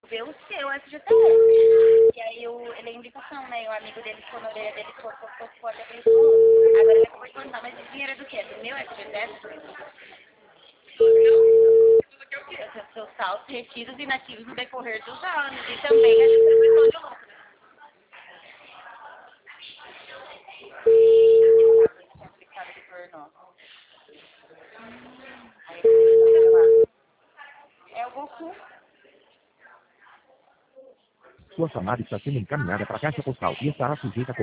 ver o seu FGTS. E aí ele é indicação, né? O amigo dele ficou na orelha dele, ficou forte, ele falou, agora ele acabou de perguntar, mas esse dinheiro é do quê? Do meu FGTS? Seus saldos, retiros e inativos no decorrer dos anos. E também a distribuição de lucro. Aplicado por nós. É o Goku. Sua chamada está sendo encaminhada para a caixa postal e estará sujeita a